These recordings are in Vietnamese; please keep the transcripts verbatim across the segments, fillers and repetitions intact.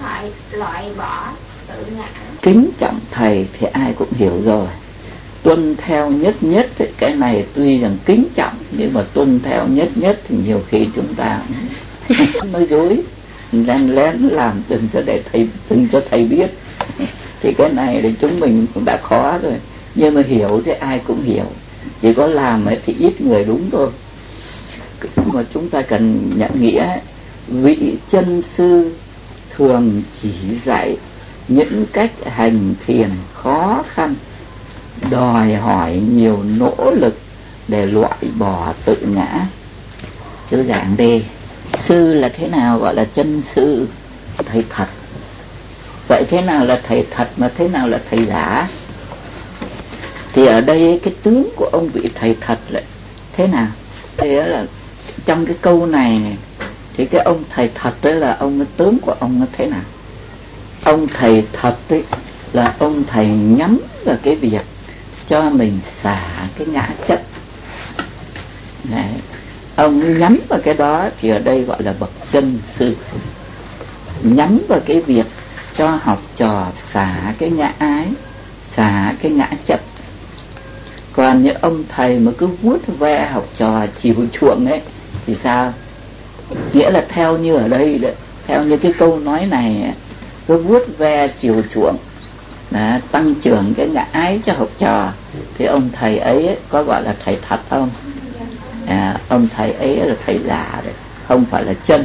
loại loại bỏ tự ngã. Kính trọng thầy thì ai cũng hiểu rồi, tuân theo nhất nhất thì cái này tuy rằng kính trọng, nhưng mà tuân theo nhất nhất thì nhiều khi chúng ta nói dối, lén lén làm đừng cho để thầy, đừng cho thầy biết. Thì cái này thì chúng mình cũng đã khó rồi, nhưng mà hiểu thì ai cũng hiểu, chỉ có làm ấy thì ít người đúng thôi. Mà chúng ta cần nhận nghĩa, vị chân sư thường chỉ dạy những cách hành thiền khó khăn, đòi hỏi nhiều nỗ lực để loại bỏ tự ngã. Chứ giảng đi, sư là thế nào gọi là chân sư? Thầy thật. Vậy thế nào là thầy thật mà thế nào là thầy giả? Thì ở đây cái tướng của ông vị thầy thật lại thế nào? Thế là trong cái câu này, này thì cái ông thầy thật đấy là ông, cái tướng của ông nó thế nào? Ông thầy thật đấy là ông thầy nhắm vào cái việc cho mình xả cái ngã chấp. Đấy. Ông nhắm vào cái đó thì ở đây gọi là bậc chân sư, nhắm vào cái việc cho học trò xả cái ngã ái, xả cái ngã chấp. Còn những ông thầy mà cứ vuốt ve học trò chiều chuộng ấy thì sao? Nghĩa là theo như ở đây đấy, theo như cái câu nói này, cứ vuốt ve chiều chuộng, đó, tăng trưởng cái ngã ái cho học trò, thì ông thầy ấy có gọi là thầy thật không? À, ông thầy ấy là thầy giả đấy, không phải là chân.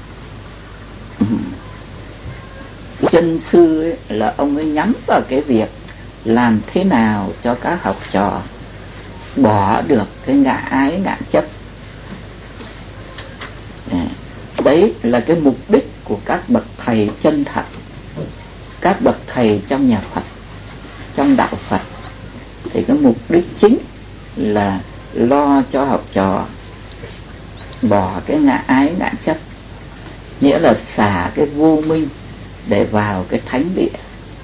Chân sư ấy, là ông ấy nhắm vào cái việc làm thế nào cho các học trò bỏ được cái ngã ái ngã chấp. Đấy là cái mục đích của các bậc thầy chân thật, các bậc thầy trong nhà Phật, trong đạo Phật. Thì cái mục đích chính là lo cho học trò bỏ cái ngã ái ngã chấp, nghĩa là xả cái vô minh để vào cái thánh địa.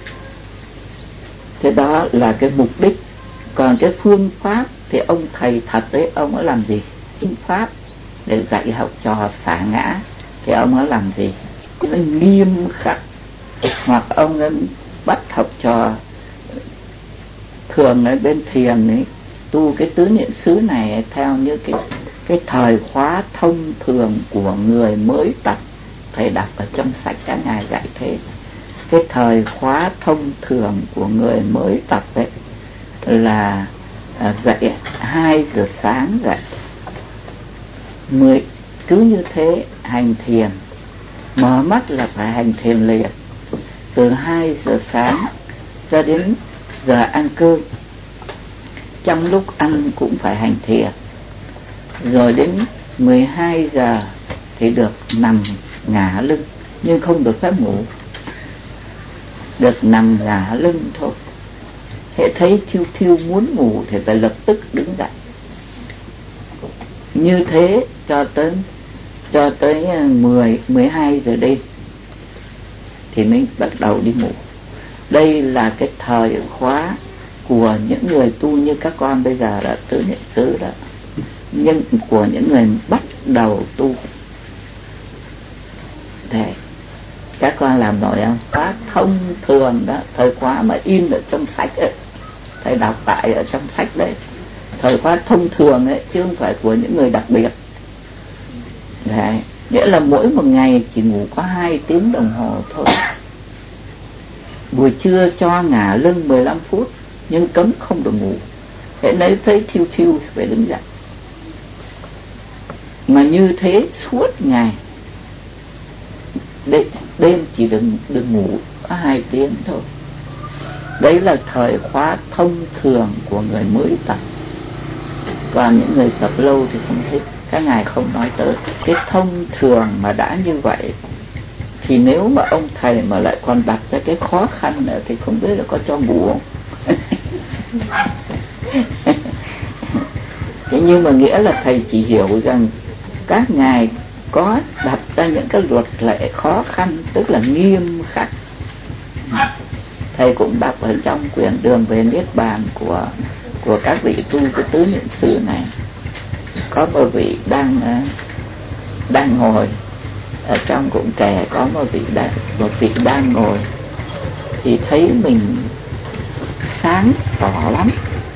Thế đó là cái mục đích. Còn cái phương pháp thì ông thầy thật đấy, ông ấy làm gì? Phương pháp để dạy học trò xả ngã thì ông ấy làm gì? Nó nghiêm khắc, hoặc ông ấy bắt học trò. Thường ở bên thiền ấy, tu cái tứ niệm xứ này theo như cái cái thời khóa thông thường của người mới tập. Thầy đọc ở trong sách các ngài dạy thế. Cái thời khóa thông thường của người mới tập ấy là à, dậy hai giờ sáng dậy, mười cứ như thế hành thiền, mở mắt là phải hành thiền liền, từ hai giờ sáng cho đến giờ ăn cơm. Trong lúc ăn cũng phải hành thiền, rồi đến mười hai giờ thì được nằm ngả lưng, nhưng không được phép ngủ, được nằm ngả lưng thôi. Hễ thấy thiêu thiêu muốn ngủ thì phải lập tức đứng dậy. Như thế cho tới cho tới mười, mười hai giờ đêm thì mình bắt đầu đi ngủ. Đây là cái thời khóa của những người tu như các con bây giờ là tứ niệm xứ đó, nhưng của những người bắt đầu tu. Thế các con làm nổi không? Khóa thông thường đó, thời khóa mà in ở trong sách ấy, thầy đọc tại ở trong sách đấy, thời khóa thông thường ấy, chứ không phải của những người đặc biệt. Đấy, nghĩa là mỗi một ngày chỉ ngủ có hai tiếng đồng hồ thôi. Buổi trưa cho ngả lưng mười lăm phút, nhưng cấm không được ngủ. Thế nếu thấy thiêu thiêu phải đứng dậy. Mà như thế suốt ngày, đêm, đêm chỉ đừng, đừng ngủ có hai tiếng thôi. Đấy là thời khóa thông thường của người mới tập. Còn những người tập lâu thì không thích, các ngài không nói tới. Cái thông thường mà đã như vậy thì nếu mà ông thầy mà lại còn đặt ra cái khó khăn nữa thì không biết là có cho ngủ không. Thế nhưng mà nghĩa là thầy chỉ hiểu rằng các ngài có đặt ra những cái luật lệ khó khăn, tức là nghiêm khắc. Thầy cũng đọc ở trong quyển Đường về Niết Bàn của của các vị tu cái tứ niệm xứ này, có một vị đang đang ngồi ở trong cũng kể có một vị đang, một vị đang ngồi thì thấy mình sáng tỏ lắm,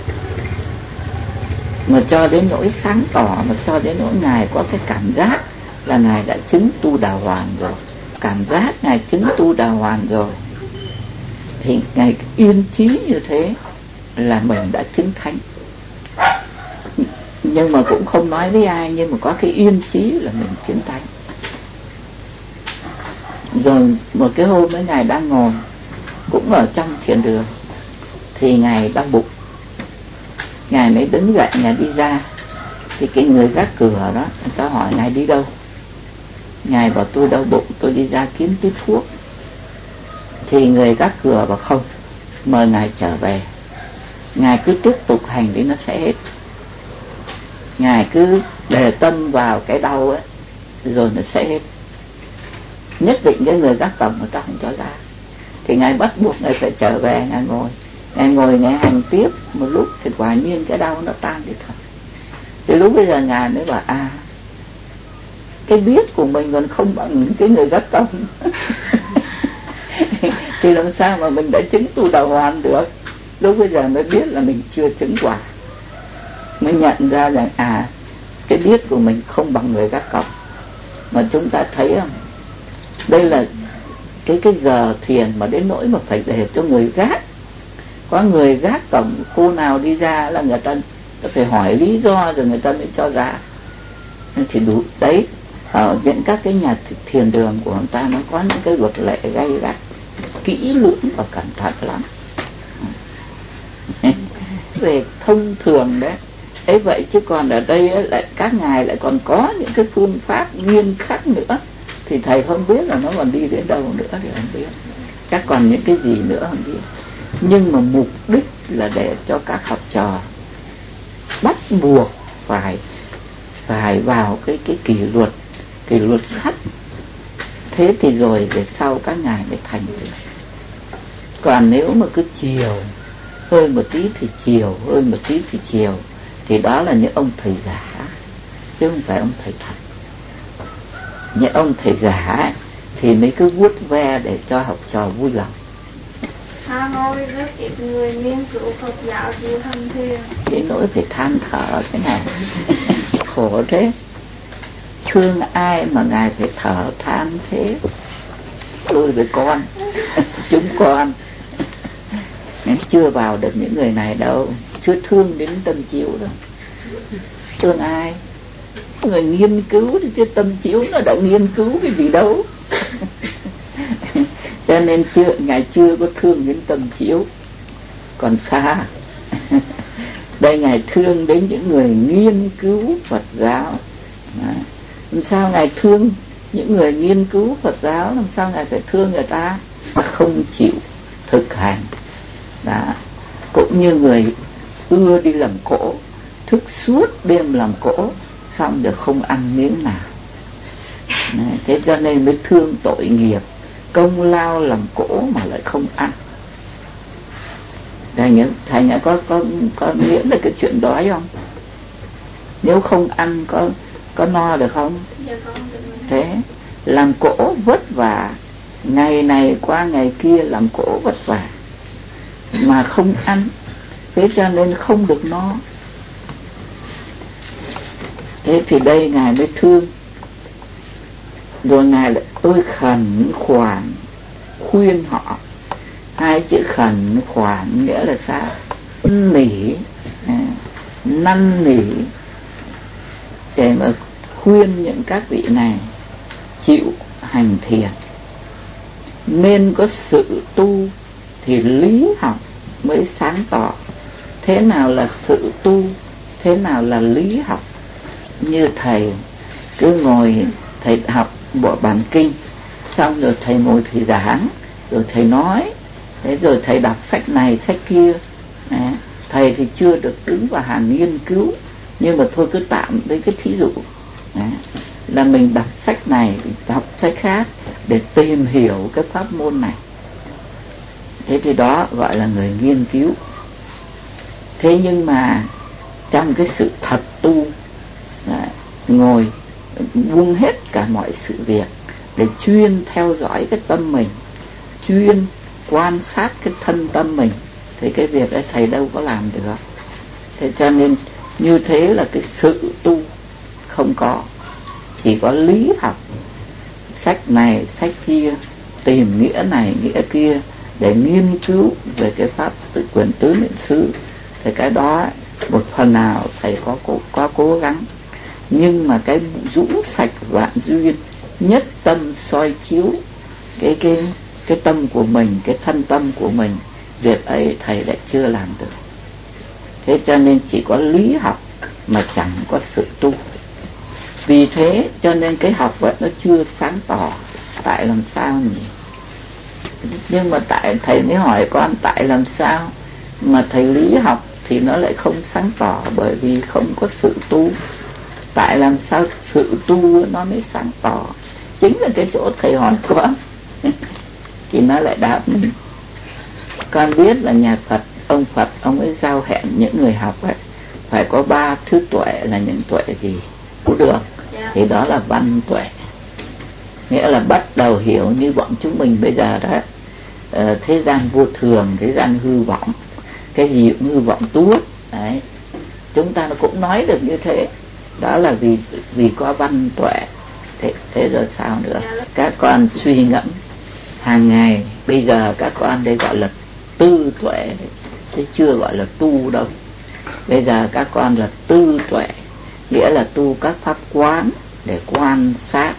mà cho đến nỗi sáng tỏ, mà cho đến nỗi Ngài có cái cảm giác là Ngài đã chứng tu đà hoàn rồi. Cảm giác Ngài chứng tu đà hoàn rồi thì Ngài yên chí như thế là mình đã chứng thánh. Nhưng mà cũng không nói với ai, nhưng mà có cái yên chí là mình chứng thánh. Rồi một cái hôm ấy Ngài đang ngồi cũng ở trong thiền đường thì Ngài đau bụng. Ngài mới đứng dậy, Ngài đi ra thì cái người gác cửa đó, người ta hỏi Ngài đi đâu. Ngài bảo tôi đau bụng, tôi đi ra kiếm tí thuốc. Thì người gác cửa bảo không, mời Ngài trở về, Ngài cứ tiếp tục hành thì nó sẽ hết. Ngài cứ đề tâm vào cái đau ấy rồi nó sẽ hết. Nhất định cái người gác cổng người ta không cho ra. Thì Ngài bắt buộc Ngài phải trở về. Ngài ngồi Ngài ngồi Ngài hành tiếp một lúc thì quả nhiên cái đau nó tan đi thật. Thì lúc bây giờ Ngài mới bảo à, cái biết của mình còn không bằng cái người gác cổng. Thì làm sao mà mình đã chứng tu đà hoàn được. Lúc bây giờ mới biết là mình chưa chứng quả, mới nhận ra rằng à, cái biết của mình không bằng người gác cổng. Mà chúng ta thấy không, đây là cái cái giờ thiền mà đến nỗi mà phải để cho người gác. Có người gác cổng, cô nào đi ra là người ta phải hỏi lý do rồi người ta mới cho ra. Thì đủ đấy, ở những các cái nhà thiền đường của người ta nó có những cái luật lệ gay gắt, kỹ lưỡng và cẩn thận lắm. Về thông thường đấy ấy vậy, chứ còn ở đây ấy, lại các ngài lại còn có những cái phương pháp nghiêm khắc nữa thì thầy không biết là nó còn đi đến đâu nữa thì không biết, chắc còn những cái gì nữa không biết. Nhưng mà mục đích là để cho các học trò bắt buộc phải phải vào cái cái kỷ luật kỷ luật khắc. Thế thì rồi về sau các ngài mới thành được. Còn nếu mà cứ chiều hơi một tí thì chiều, hơi một tí thì chiều, thì đó là những ông thầy giả chứ không phải ông thầy thật. Những ông thầy giả ấy, thì mới cứ vuốt ve để cho học trò vui lòng. Hà Nội rất ít người nghiên cứu Phật giáo chịu hành thiền. Cái nỗi phải than thở thế này. Khổ thế, thương ai mà ngài phải thở than thế. Tôi với con chúng con chưa vào được những người này đâu, chưa thương đến tâm chiếu đâu. Thương ai? Người nghiên cứu thì chứ tâm chiếu nó đã nghiên cứu cái gì đâu. Cho nên chưa, ngài chưa có thương đến tâm chiếu, còn xa. Đây ngài thương đến những người nghiên cứu Phật giáo. Làm sao ngài thương những người nghiên cứu Phật giáo, làm sao ngài phải thương người ta mà không chịu thực hành. Đó. Cũng như người ưa đi làm cỗ, thức suốt đêm làm cỗ, xong rồi không ăn miếng nào. Đấy, thế cho nên mới thương tội nghiệp, công lao làm cỗ mà lại không ăn. Thầy nhớ, thầy nhớ có, có, có nghĩa là cái chuyện đói không? Nếu không ăn có, có no được không? Thế, làm cỗ vất vả, ngày này qua ngày kia làm cỗ vất vả, mà không ăn, thế cho nên không được no. Thế thì đây ngài mới thương. Rồi ngài lại tôi khẩn khoản khuyên họ. Hai chữ khẩn khoản nghĩa là sao? Nỉ, năn nỉ để mà khuyên những các vị này chịu hành thiền. Nên có sự tu thì lý học mới sáng tỏ. Thế nào là sự tu, thế nào là lý học? Như thầy cứ ngồi thầy học bộ bản kinh, xong rồi thầy ngồi thầy giảng, rồi thầy nói, thế rồi thầy đọc sách này sách kia. Đấy, thầy thì chưa được đứng vào hàng nghiên cứu, nhưng mà thôi cứ tạm lấy cái thí dụ. Đấy, là mình đọc sách này, đọc sách khác để tìm hiểu cái pháp môn này. Thế thì đó gọi là người nghiên cứu. Thế nhưng mà trong cái sự thật tu, đấy, ngồi buông hết cả mọi sự việc để chuyên theo dõi cái tâm mình, chuyên quan sát cái thân tâm mình, thì cái việc ấy thầy đâu có làm được. Thế cho nên như thế là cái sự tu không có, chỉ có lý học, sách này sách kia, tìm nghĩa này nghĩa kia để nghiên cứu về cái pháp tự quyền tứ niệm xứ. Thì cái đó một phần nào thầy có cố, có cố gắng, nhưng mà cái rũ sạch vạn duyên, nhất tâm soi chiếu cái cái cái tâm của mình, cái thân tâm của mình, việc ấy thầy lại chưa làm được. Thế cho nên chỉ có lý học mà chẳng có sự tu. Vì thế cho nên cái học vậy nó chưa sáng tỏ. Tại làm sao nhỉ? Nhưng mà tại thầy mới hỏi con tại làm sao mà thầy lý học thì nó lại không sáng tỏ, bởi vì không có sự tu. Tại làm sao sự tu nó mới sáng tỏ? Chính là cái chỗ thầy hỏi con thì nó lại đáp mình. Con biết là nhà Phật, ông Phật ông ấy giao hẹn những người học ấy phải có ba thứ tuệ. Là những tuệ gì cũng được, thì đó là văn tuệ, nghĩa là bắt đầu hiểu như bọn chúng mình bây giờ đó. ờ, thế gian vô thường, thế gian hư vọng, cái gì cũng hư vọng tuốt đấy, chúng ta nó cũng nói được như thế. Đó là vì vì có văn tuệ. Thế, thế rồi sao nữa? Các con suy ngẫm hàng ngày. Bây giờ các con đây gọi là tư tuệ, chứ chưa gọi là tu đâu. Bây giờ các con là tư tuệ, nghĩa là tu các pháp quán để quan sát,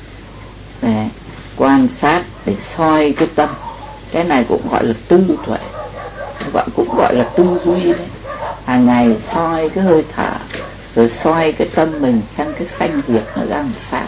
để quan sát để soi cái tâm. Cái này cũng gọi là tư tuệ, gọi cũng gọi là tư duy đấy. Hàng ngày soi cái hơi thở, rồi soi cái tâm mình xem cái sanh diệt nó ra làm sao,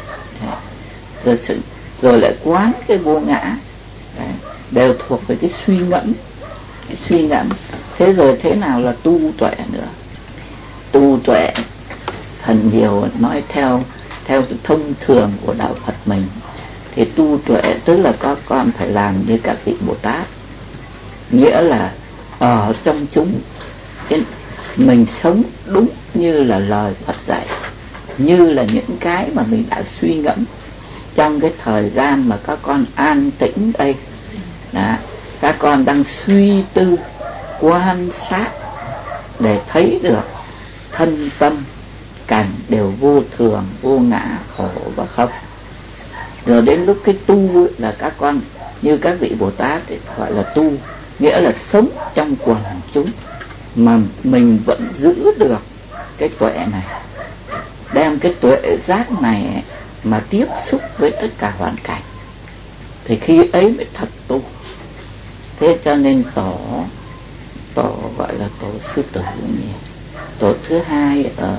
rồi sự rồi lại quán cái vô ngã. Đấy, đều thuộc về cái suy ngẫm, cái suy ngẫm. Thế rồi thế nào là tu tuệ nữa? Tu tuệ phần nhiều nói theo theo cái thông thường của đạo Phật mình, thì tu tuệ tức là các con phải làm như các vị Bồ Tát, nghĩa là ở trong chúng cái mình sống đúng như là lời Phật dạy, như là những cái mà mình đã suy ngẫm trong cái thời gian mà các con an tĩnh đây. Đó, các con đang suy tư quan sát để thấy được thân tâm cảnh đều vô thường, vô ngã, khổ và không. Rồi đến lúc cái tu là các con như các vị Bồ Tát thì gọi là tu, nghĩa là sống trong quần chúng mà mình vẫn giữ được cái tuệ này, đem cái tuệ giác này mà tiếp xúc với tất cả hoàn cảnh, thì khi ấy mới thật tu. Thế cho nên tổ tổ gọi là tổ sư tử nhỉ? Tổ thứ hai ở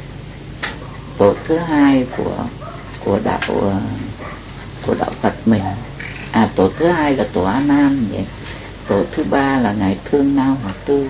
tổ thứ hai của của đạo của đạo Phật mình. À, tổ thứ hai là tổ A Nan nhỉ? Tổ thứ ba là ngài Thương Nao Hòa Tư.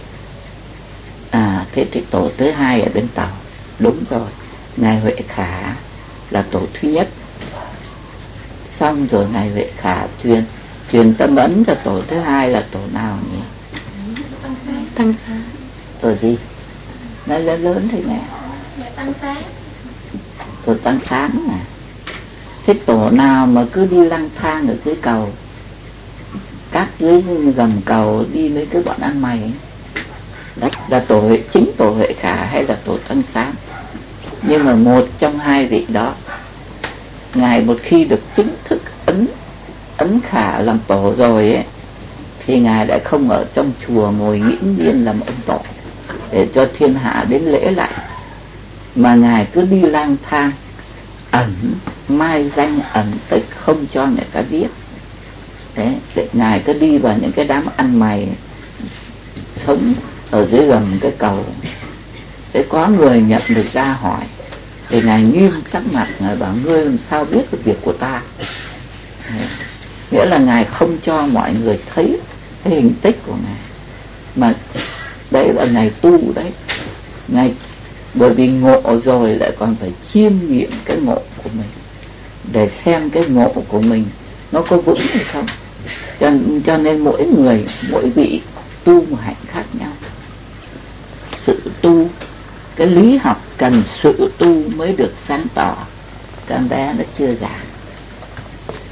À, thế thì tổ thứ hai ở bên Tàu, đúng rồi. Ngài Huệ Khả là tổ thứ nhất. Xong rồi ngài Huệ Khả truyền truyền tâm ấn cho tổ thứ hai là tổ nào nhỉ? Tăng Xá. Tổ gì? Nói lớn lớn thế nè. Tăng Xá. Tổ Tăng Xá nè. Thế tổ nào mà cứ đi lang thang ở dưới cầu, các dưới gầm cầu đi mấy cái bọn ăn mày ấy, đó là tổ Huệ, chính tổ Huệ Khả hay là tổ Tăng Xá? Nhưng mà một trong hai vị đó, ngài một khi được chính thức ấn ấn Khả làm tổ rồi ấy, thì ngài đã không ở trong chùa ngồi nghiễm nhiên làm ông tổ để cho thiên hạ đến lễ lại, mà ngài cứ đi lang thang ẩn mai danh ẩn tích, không cho người ta biết. Đấy, để ngài cứ đi vào những cái đám ăn mày sống ở dưới gầm cái cầu. Thế có người nhận được ra hỏi, thì ngài nghiêm sắc mặt, ngài bảo ngươi làm sao biết được việc của ta. Đấy, nghĩa là ngài không cho mọi người thấy cái hình tích của ngài, mà đấy là ngài tu đấy. Ngài bởi vì ngộ rồi lại còn phải chiêm nghiệm cái ngộ của mình, để xem cái ngộ của mình nó có vững hay không. Cho, cho nên mỗi người, mỗi vị tu một hạnh khác nhau. Sự tu, cái lý học cần sự tu mới được sáng tỏ. Các bé nó chưa già.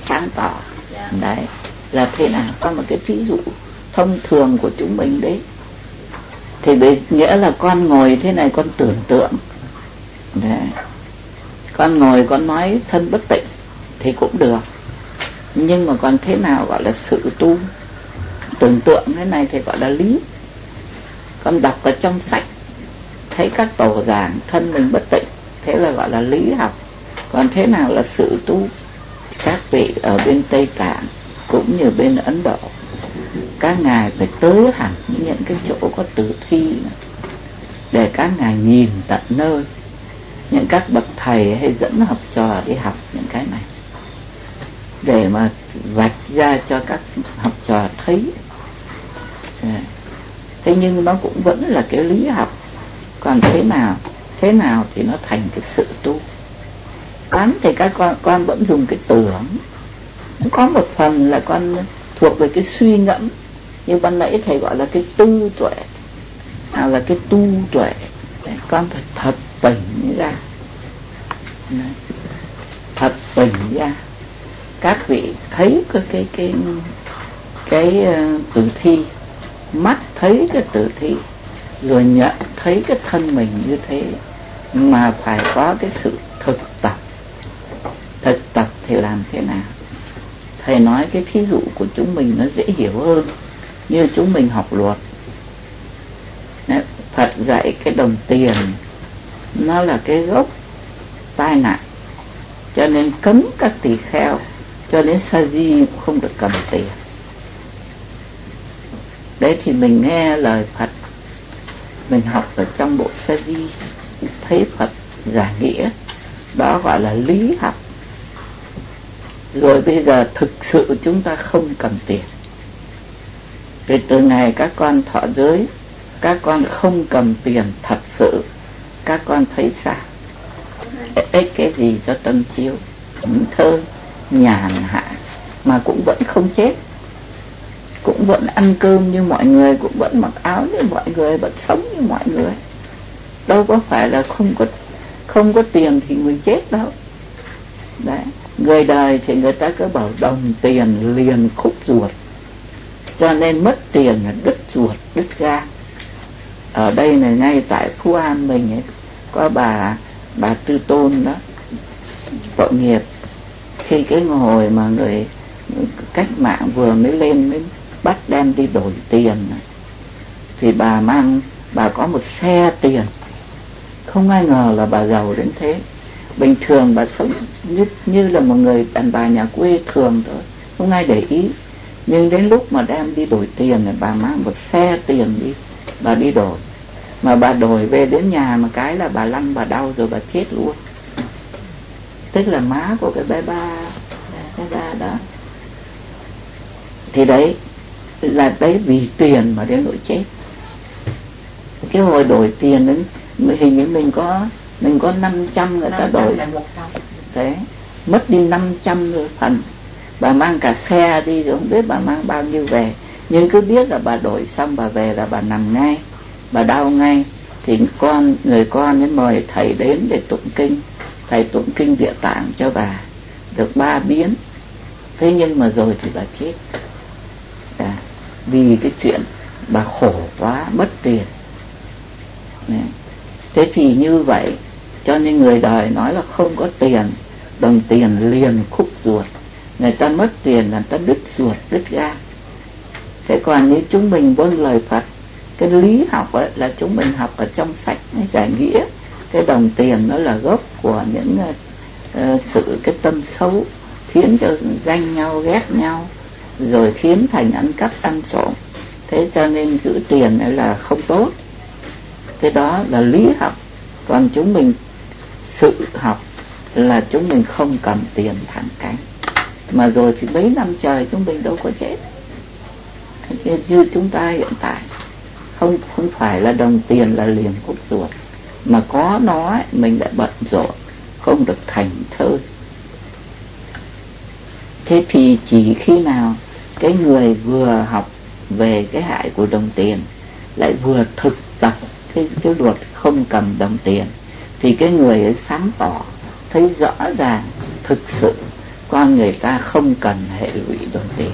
sáng tỏ. Đấy là thế nào? Có một cái ví dụ thông thường của chúng mình đấy. Thì đấy nghĩa là con ngồi thế này con tưởng tượng đấy. Con ngồi con nói thân bất tịnh thì cũng được, nhưng mà còn thế nào gọi là sự tu? Tưởng tượng thế này thì gọi là lý. Con đọc ở trong sách thấy các tổ giảng thân mình bất tịnh, thế là gọi là lý học. Còn thế nào là sự tu? Các vị ở bên Tây Tạng cũng như bên Ấn Độ, các ngài phải tới hẳn những cái chỗ có tử thi để các ngài nhìn tận nơi. Những các bậc thầy hay dẫn học trò đi học những cái này để mà vạch ra cho các học trò thấy. Thế nhưng nó cũng vẫn là cái lý học. Còn thế nào thế nào thì nó thành cái sự tu. Quán thì các con, con vẫn dùng cái tưởng. Có một phần là con thuộc về cái suy ngẫm, như ban nãy thầy gọi là cái tư tuệ, nào là cái tu tuệ. Đấy, con phải thật tỉnh ra. Đấy, thật tỉnh ra. Các vị thấy cái cái cái cái uh, tử thi, mắt thấy cái tử thi, rồi nhận thấy cái thân mình như thế, mà phải có cái sự thực tập. Thực tập thì làm thế nào? Thầy nói cái ví dụ của chúng mình nó dễ hiểu hơn. Như chúng mình học luật, Phật dạy cái đồng tiền nó là cái gốc tai nạn, cho nên cấm các tỳ kheo, cho đến sa di cũng không được cầm tiền. Đấy thì mình nghe lời Phật, mình học ở trong bộ sa di, thấy Phật giải nghĩa, đó gọi là lý học. Rồi bây giờ thực sự chúng ta không cầm tiền. Vì từ ngày các con thọ giới, các con không cầm tiền thật sự, các con thấy sao? Ích cái gì cho tâm chiếu, thơ, nhàn hạ, mà cũng vẫn không chết, cũng vẫn ăn cơm như mọi người, cũng vẫn mặc áo như mọi người, vẫn sống như mọi người. Đâu có phải là không có không có tiền thì mình chết đâu. Đấy, người đời thì người ta cứ bảo đồng tiền liền khúc ruột, cho nên mất tiền là đứt ruột, đứt gan. Ở đây này, ngay tại Phú An mình ấy, có bà bà Tư Tôn đó, tội nghiệp. Khi cái hồi mà người cách mạng vừa mới lên mới bắt đem đi đổi tiền, thì bà mang bà có một xe tiền. Không ai ngờ là bà giàu đến thế. Bình thường bà sống như, như là một người đàn bà nhà quê thường thôi, không ai để ý. Nhưng đến lúc mà đem đi đổi tiền thì bà mang một xe tiền đi, bà đi đổi. Mà bà đổi về đến nhà mà cái là bà lăn, bà đau rồi bà chết luôn. Tức là má của cái bé ba, bé ba đó. Thì đấy là đấy vì tiền mà đến nỗi chết. Cái hồi đổi tiền đến hình như mình có mình có năm trăm người ta đổi. Thế mất đi năm trăm phần. Bà mang cả xe đi rồi không biết bà mang bao nhiêu về, nhưng cứ biết là bà đổi xong bà về là bà nằm ngay, bà đau ngay. Thì con người con ấy mời thầy đến để tụng kinh. Thầy tụng kinh Địa Tạng cho bà được ba biến. Thế nhưng mà rồi thì bà chết. À, vì cái chuyện bà khổ quá, mất tiền. Thế thì như vậy, cho nên người đời nói là không có tiền, đồng tiền liền khúc ruột. Người ta mất tiền là người ta đứt ruột, đứt gan. Thế còn như chúng mình vâng lời Phật, cái lý học ấy là chúng mình học ở trong sách giải nghĩa. Cái đồng tiền nó là gốc của những uh, sự cái tâm xấu, khiến cho ganh nhau, ghét nhau, rồi khiến thành ăn cắp ăn trộm. Thế cho nên giữ tiền ấy là không tốt. Thế đó là lý học. Còn chúng mình sự học là chúng mình không cầm tiền thẳng cánh. Mà rồi thì mấy năm trời chúng mình đâu có chết. Như, như chúng ta hiện tại, không không phải là đồng tiền là liền khúc ruột, mà có nó ấy, mình lại bận rộn, không được thành thơi. Thế thì chỉ khi nào cái người vừa học về cái hại của đồng tiền, lại vừa thực tập cái, cái luật không cầm đồng tiền, thì cái người ấy sáng tỏ, thấy rõ ràng thực sự con người ta không cần hệ lụy đồng tiền.